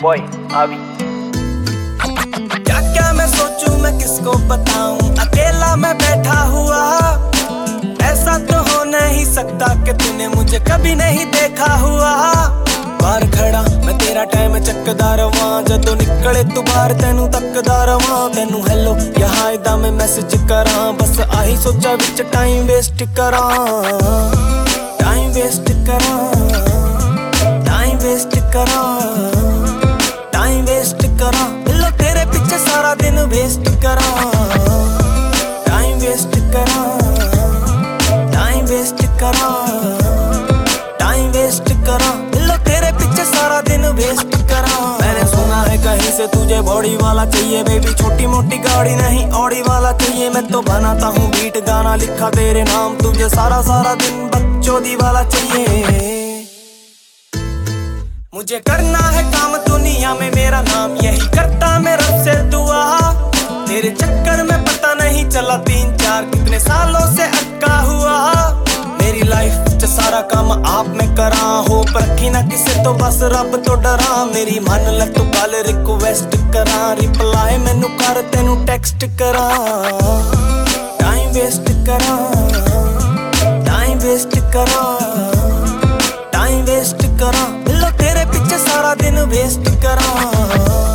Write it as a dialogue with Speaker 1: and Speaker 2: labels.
Speaker 1: Boy आवी।
Speaker 2: क्या क्या मैं सोचूं, मैं किसको बताऊं, अकेला मैं बैठा हुआ। ऐसा तो हो नहीं सकता कि तूने मुझे कभी नहीं देखा हुआ। बाहर खड़ा मैं तेरा टाइम चकदा रवां, जदों निकले तू बाहर तेनू तकदा रवां। तेनू हेलो या हाय दा मैं मैसेज करां, बस आही सोचा विच टाइम वेस्ट करां। टाइम वेस्ट करां, टाइम वेस्ट करां, टाइम वेस्ट करां, लो तेरे पीछे सारा दिन वेस्ट करां। टाइम वेस्ट करां, टाइम वेस्ट करां, टाइम वेस्ट करां, लो तेरे पीछे सारा दिन वेस्ट करां। मैंने सुना है कहीं से तुझे बॉडी वाला चाहिए बेबी, छोटी मोटी गाड़ी नहीं ऑडी वाला चाहिए। मैं तो बनाता हूँ बीट गाना लिखा तेरे नाम, तुझे सारा सारा दिन बकचोदी वाला चाहिए। मुझे करना है काम दुनिया में, मेरा नाम यही करता मैं रब से दुआ। तेरे चक्कर में पता नहीं चला 3-4 कितने सालों से अटका हुआ। मेरी लाइफ च सारा काम आप में करा, होप रखी ना किसे तो बस रब तो डरा। मेरी मन ले तू गल रिक्वेस्ट करा, रिप्लाई मैनू कर तेनू टेक्स्ट करा। टाइम वेस्ट करा, टाइम वेस्ट करा, टाइम वेस्ट करा, लो तेरे पीछे सारा दिन वेस्ट करा।